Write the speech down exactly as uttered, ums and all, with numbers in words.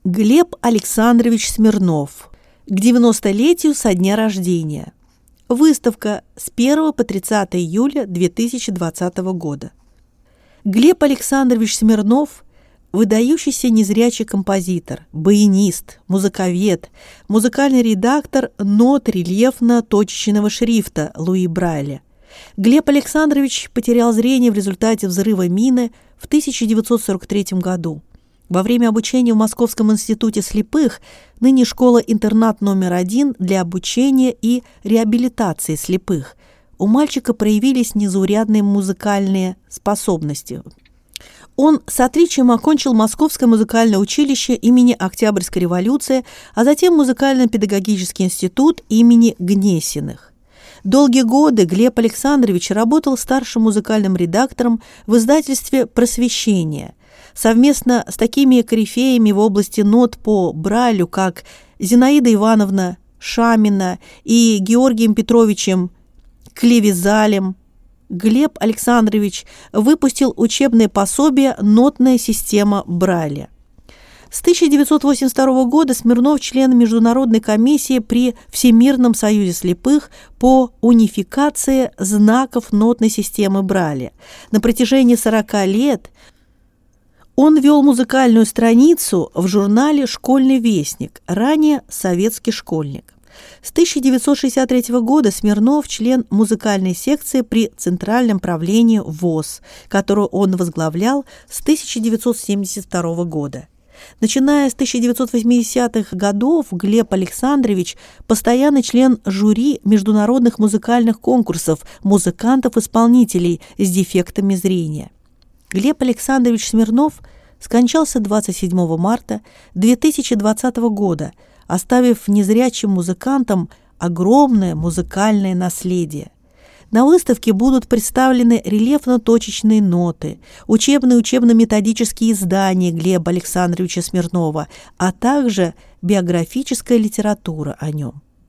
Глеб Александрович Смирнов. К девяностолетию со дня рождения. Выставка с первого по тридцатое июля две тысячи двадцатого года. Глеб Александрович Смирнов – выдающийся незрячий композитор, баянист, музыковед, музыкальный редактор нот рельефно-точечного шрифта Луи Брайля. Глеб Александрович потерял зрение в результате взрыва мины в тысяча девятьсот сорок третьем году. Во время обучения в Московском институте слепых, ныне школа-интернат номер один для обучения и реабилитации слепых, у мальчика проявились незаурядные музыкальные способности. Он с отличием окончил Московское музыкальное училище имени Октябрьской революции, а затем Музыкально-педагогический институт имени Гнесиных. Долгие годы Глеб Александрович работал старшим музыкальным редактором в издательстве «Просвещение», совместно с такими корифеями в области нот по Брайлю, как Зинаида Ивановна Шамина и Георгием Петровичем Клевизалем. Глеб Александрович выпустил учебное пособие «Нотная система Брайля». С тысяча девятьсот восемьдесят второго года Смирнов член Международной комиссии при Всемирном союзе слепых по унификации знаков нотной системы Брайля. На протяжении сорока лет он вел музыкальную страницу в журнале «Школьный вестник», ранее «Советский школьник». С тысяча девятьсот шестьдесят третьего года Смирнов – член музыкальной секции при Центральном правлении ВОС, которую он возглавлял с тысяча девятьсот семьдесят второго года. Начиная с тысяча девятьсот восьмидесятых годов Глеб Александрович – постоянный член жюри международных музыкальных конкурсов музыкантов-исполнителей с дефектами зрения. Глеб Александрович Смирнов скончался двадцать седьмого марта две тысячи двадцатого года, оставив незрячим музыкантам огромное музыкальное наследие. На выставке будут представлены рельефно-точечные ноты, учебные учебно-методические издания Глеба Александровича Смирнова, а также биографическая литература о нем.